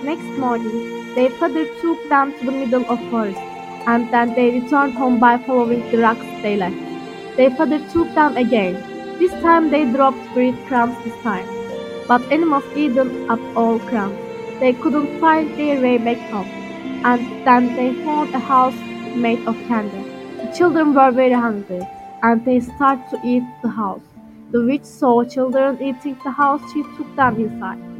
Next morning, their father took them to the middle of forest, and then they returned home by following the rocks they left. Their father took them again. This time they dropped breadcrumbs this time, but animals eaten up all crumbs. They couldn't find their way back home, and then they found a house made of candy. The children were very hungry, and they started to eat the house. The witch saw children eating the house. She took them inside.